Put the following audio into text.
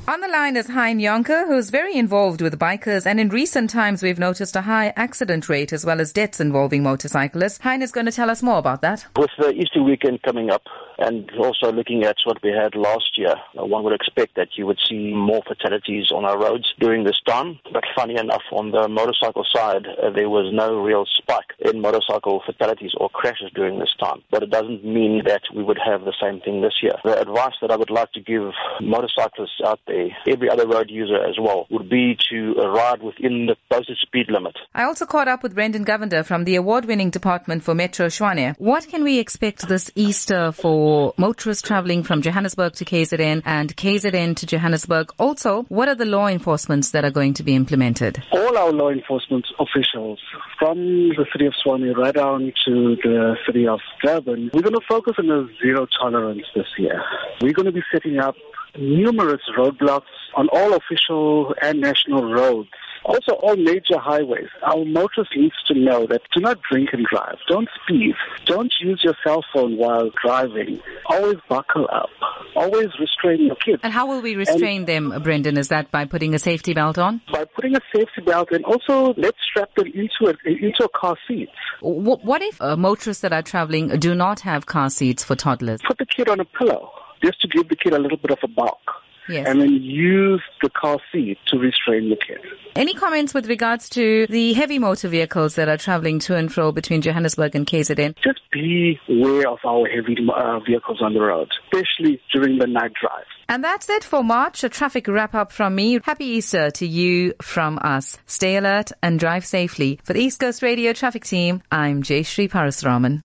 On the line is Hein Jonker, who's very involved with bikers, and in recent times we've noticed a high accident rate as well as deaths involving motorcyclists. Hein is going to tell us more about that. With the Easter weekend coming up and also looking at what we had last year, one would expect that you would see more fatalities on our roads during this time. But funny enough, on the motorcycle side, there was no real spike in motorcycle fatalities or crashes during this time. But it doesn't mean that we would have the same thing this year. The advice that I would like to give motorcyclists out there, every other road user as well, would be to ride within the posted speed limit. I also caught up with Brendan Govender from the award-winning department for Metro Tshwane. What can we expect this Easter for motorists travelling from Johannesburg to KZN and KZN to Johannesburg? Also, what are the law enforcements that are going to be implemented? All our law enforcement officials, from the city of Tshwane right down to the city of Durban, we're going to focus on a zero tolerance this year. We're going to be setting up numerous roadblocks on all official and national roads. Also, all major highways. Our motorists need to know that do not drink and drive. Don't speed. Don't use your cell phone while driving. Always buckle up. Always restrain your kids. And how will we restrain them, Brendan? Is that by putting a safety belt on? By putting a safety belt, and also let's strap them into a car seat. What if motorists that are traveling do not have car seats for toddlers? Put the kid on a pillow, just to give the kid a little bit of a bulk. Yes. And then use the car seat to restrain the kid. Any comments with regards to the heavy motor vehicles that are travelling to and fro between Johannesburg and KZN? Just be aware of our heavy vehicles on the road, especially during the night drive. And that's it for March. A traffic wrap-up from me. Happy Easter to you from us. Stay alert and drive safely. For the East Coast Radio Traffic Team, I'm Jayashree Parasuraman.